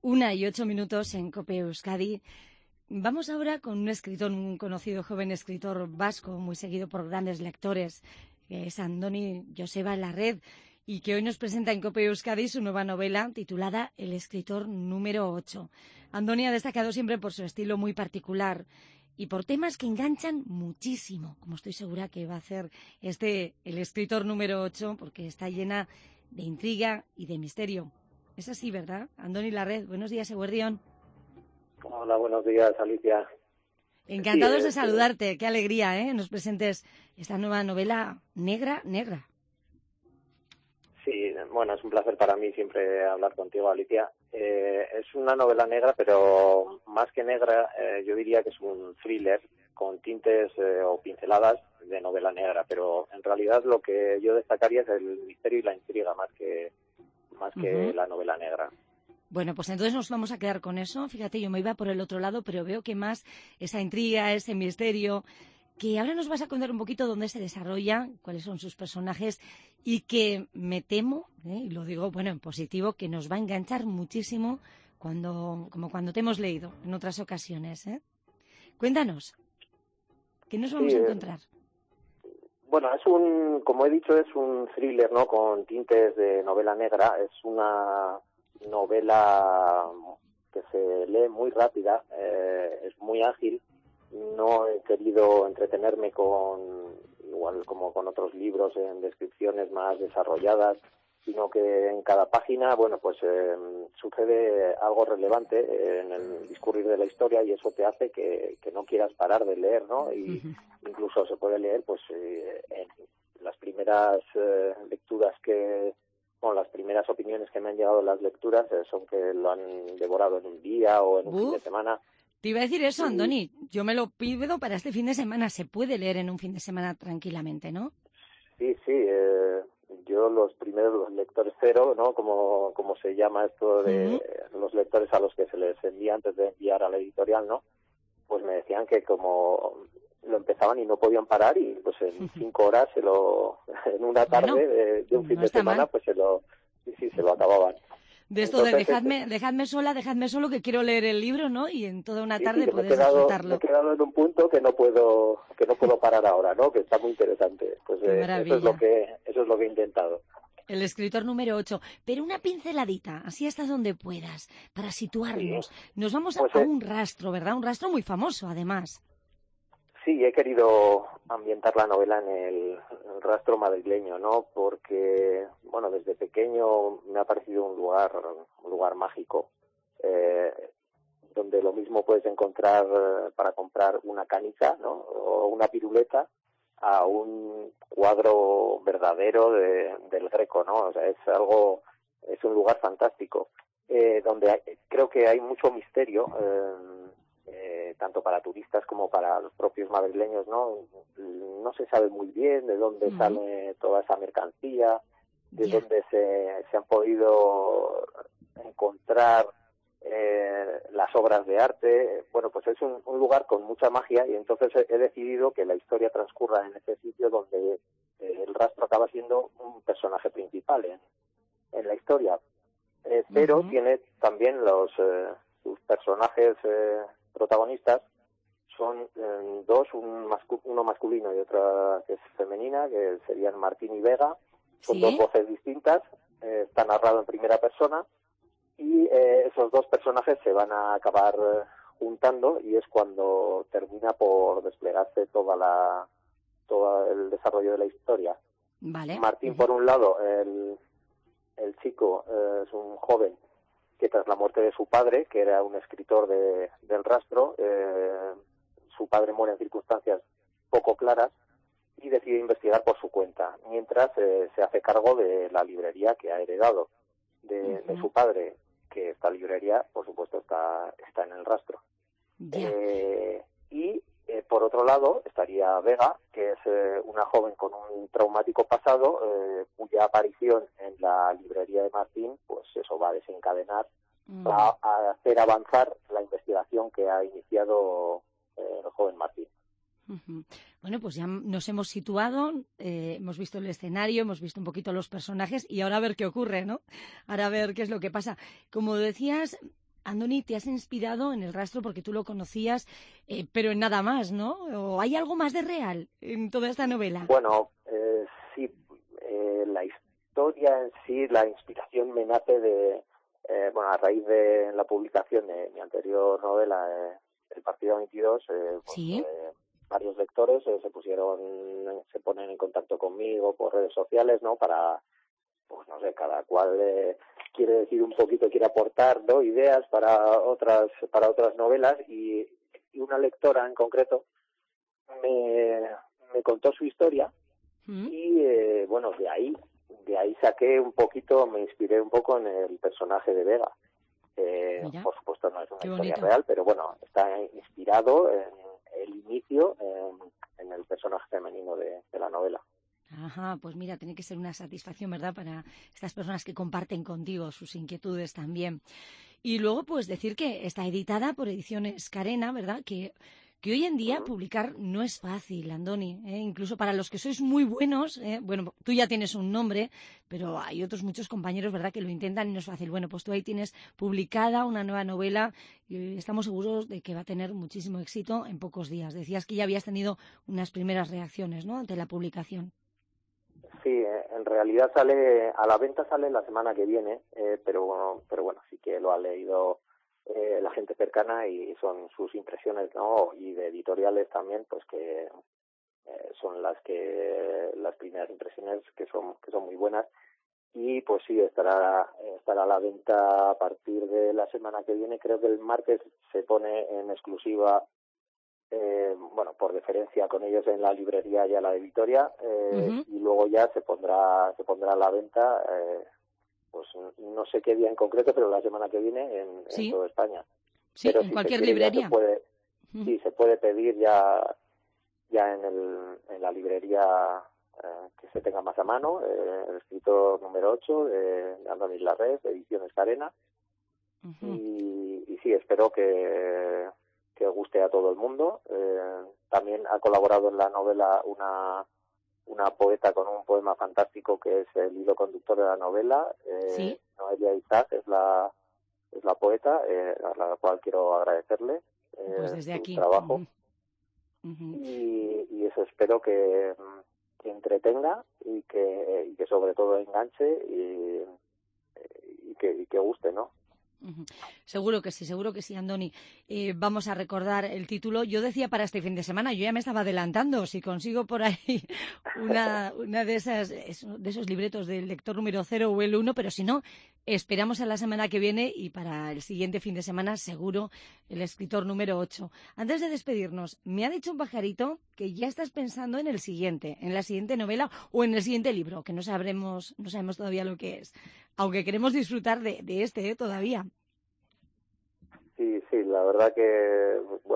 1:08 en COPE Euskadi. Vamos ahora con un escritor, un conocido joven escritor vasco, muy seguido por grandes lectores, que es Andoni Joseba Larred, y que hoy nos presenta en COPE Euskadi su nueva novela titulada El escritor número 8. Andoni ha destacado siempre por su estilo muy particular y por temas que enganchan muchísimo, como estoy segura que va a hacer El escritor número 8, porque está llena de intriga y de misterio. Es así, ¿verdad? Andoni Larred, buenos días, eguerdión. Hola, buenos días, Alicia. Encantados de saludarte, qué alegría, ¿eh? Nos presentes esta nueva novela negra. Sí, bueno, es un placer para mí siempre hablar contigo, Alicia. Es una novela negra, pero más que negra, yo diría que es un thriller con tintes o pinceladas de novela negra, pero en realidad lo que yo destacaría es el misterio y la intriga más que la novela negra. Bueno, pues entonces nos vamos a quedar con eso. Fíjate, yo me iba por el otro lado, pero veo que más esa intriga, ese misterio, que ahora nos vas a contar un poquito dónde se desarrolla, cuáles son sus personajes y que me temo, y lo digo, bueno, en positivo, que nos va a enganchar muchísimo como cuando te hemos leído en otras ocasiones, ¿eh? Cuéntanos, ¿qué nos vamos a encontrar? Bueno, como he dicho, es un thriller, ¿no? Con tintes de novela negra. Es una novela que se lee muy rápida, es muy ágil. No he querido entretenerme igual como con otros libros en descripciones más desarrolladas, sino que en cada página, bueno, pues sucede algo relevante en el discurrir de la historia y eso te hace que no quieras parar de leer, ¿no? Y incluso se puede leer, pues, en las primeras lecturas las primeras opiniones que me han llegado en las lecturas son que lo han devorado en un día o en un fin de semana. Te iba a decir eso, Andoni. Yo me lo pido para este fin de semana. Se puede leer en un fin de semana tranquilamente, ¿no? Sí. Yo los lectores cero, ¿no? Como se llama esto de los lectores a los que se les envía antes de enviar a la editorial, ¿no? Pues me decían que como lo empezaban y no podían parar y pues en 5 horas en una tarde de un fin de semana, pues se lo acababan. De esto de dejadme solo que quiero leer el libro, ¿no? Y en toda una tarde puedes disfrutarlo. Me he quedado en un punto que no puedo parar ahora, ¿no? Que está muy interesante. Pues eso es lo que he intentado. El escritor número 8. Pero una pinceladita, así hasta donde puedas, para situarnos. Sí. Nos vamos a un rastro, ¿verdad? Un rastro muy famoso, además. Sí, he querido ambientar la novela en el rastro madrileño, ¿no? Porque, bueno, desde pequeño me ha parecido un lugar mágico, donde lo mismo puedes encontrar para comprar una canica, ¿no? O una piruleta, a un cuadro verdadero del Greco, ¿no? O sea, es un lugar fantástico, donde creo que hay mucho misterio, tanto para turistas como para los propios madrileños, ¿no? No se sabe muy bien de dónde sale toda esa mercancía, de dónde se han podido encontrar las obras de arte. Bueno, pues es un lugar con mucha magia y entonces he decidido que la historia transcurra en ese sitio donde el rastro acaba siendo un personaje principal en la historia. Pero tiene también sus personajes protagonistas son dos, uno masculino y otra que es femenina, que serían Martín y Vega. Son dos voces distintas, está narrado en primera persona y esos dos personajes se van a acabar juntando y es cuando termina por desplegarse todo el desarrollo de la historia. Vale. Martín, por un lado, el chico es un joven que tras la muerte de su padre, que era un escritor del rastro, su padre muere en circunstancias poco claras y decide investigar por su cuenta, mientras se hace cargo de la librería que ha heredado de su padre, que esta librería, por supuesto, está en el rastro. Y por otro lado estaría Vega, que es una joven con un traumático pasado, cuya aparición en la librería de Martín, pues eso va a desencadenar, va a hacer avanzar la investigación que ha iniciado el joven Martín. Bueno, pues ya nos hemos situado, hemos visto el escenario, hemos visto un poquito los personajes y ahora a ver qué ocurre, ¿no? Ahora a ver qué es lo que pasa. Como decías, Andoni, te has inspirado en El rastro porque tú lo conocías, pero en nada más, ¿no? ¿O hay algo más de real en toda esta novela? Bueno, sí, la historia en sí, la inspiración me nace de, a raíz de la publicación de mi anterior novela, El Partido 22, Sí. varios lectores se ponen en contacto conmigo por redes sociales, ¿no? Para, pues no sé, cada cual quiere decir un poquito, quiere aportar, ¿no? Ideas para otras novelas, y una lectora en concreto me contó su historia. Y de ahí saqué un poquito, me inspiré un poco en el personaje de Vega. Mira, por supuesto no es una historia bonito. real, pero bueno, está inspirado en el inicio, en el personaje femenino de la novela. Ajá, pues mira, tiene que ser una satisfacción, ¿verdad?, para estas personas que comparten contigo sus inquietudes también. Y luego, pues decir que está editada por Ediciones Carena, ¿verdad?, que hoy en día publicar no es fácil, Andoni, ¿eh? Incluso para los que sois muy buenos, bueno, tú ya tienes un nombre, pero hay otros muchos compañeros, ¿verdad?, que lo intentan y no es fácil. Bueno, pues tú ahí tienes publicada una nueva novela y estamos seguros de que va a tener muchísimo éxito en pocos días. Decías que ya habías tenido unas primeras reacciones, ¿no?, ante la publicación. Sí, en realidad a la venta sale la semana que viene, pero bueno, sí que lo ha leído la gente cercana y son sus impresiones, ¿no? Y de editoriales también, pues que son las primeras impresiones que son muy buenas. Y pues sí, estará a la venta a partir de la semana que viene. Creo que el martes se pone en exclusiva, por deferencia con ellos, en la librería ya la de Vitoria, y luego ya se pondrá a la venta, pues no sé qué día en concreto, pero la semana que viene en toda España. Sí, pero en si se cualquier quiere ya librería. sí, se puede pedir ya en la librería que se tenga más a mano, el escritor número 8 de Andoni Larred, Ediciones Carena. Y sí, espero que guste a todo el mundo. También ha colaborado en la novela una poeta con un poema fantástico que es el hilo conductor de la novela. Sí. Noelia Isaac es la poeta, a la cual quiero agradecerle Pues desde su aquí. trabajo. Y eso espero que entretenga y que sobre todo enganche y que guste, ¿no? Seguro que sí, Andoni. Vamos a recordar el título. Yo decía para este fin de semana, yo ya me estaba adelantando, si consigo por ahí una de esos libretos del lector número 0 o el 1, pero si no, esperamos a la semana que viene y para el siguiente fin de semana seguro el escritor número 8. Antes de despedirnos, me ha dicho un pajarito que ya estás pensando en la siguiente novela o en el siguiente libro, que no sabemos todavía lo que es, aunque queremos disfrutar de este todavía. Sí, la verdad que,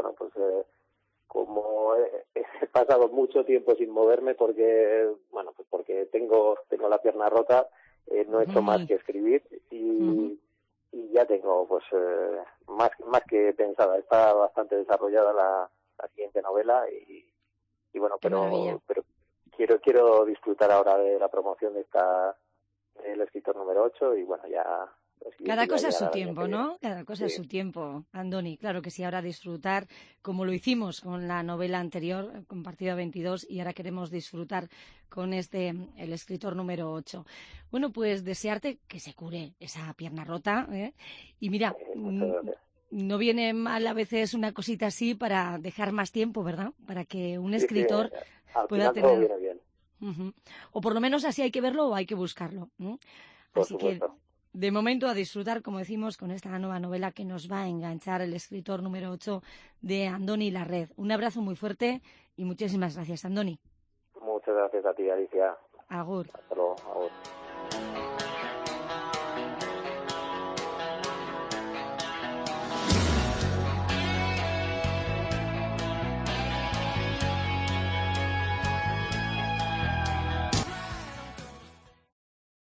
como he pasado mucho tiempo sin moverme porque tengo la pierna rota, no he hecho más que escribir y ya tengo más que pensada. Está bastante desarrollada la siguiente novela y bueno, pero quiero disfrutar ahora de la promoción del escritor número 8 y bueno, ya. Cada cosa a su tiempo, ¿no? Cada cosa a su tiempo, Andoni. Claro que sí, ahora disfrutar como lo hicimos con la novela anterior, con Partido 22, y ahora queremos disfrutar con el escritor número 8. Bueno, pues desearte que se cure esa pierna rota, ¿eh? Y mira, no viene mal a veces una cosita así para dejar más tiempo, ¿verdad? Para que un escritor al pueda final tener... todo viene bien. O por lo menos así hay que verlo o hay que buscarlo. Así que... De momento a disfrutar, como decimos, con esta nueva novela que nos va a enganchar, el escritor número 8 de Andoni Larred. Un abrazo muy fuerte y muchísimas gracias, Andoni. Muchas gracias a ti, Alicia. Agur. Hasta luego. Agur.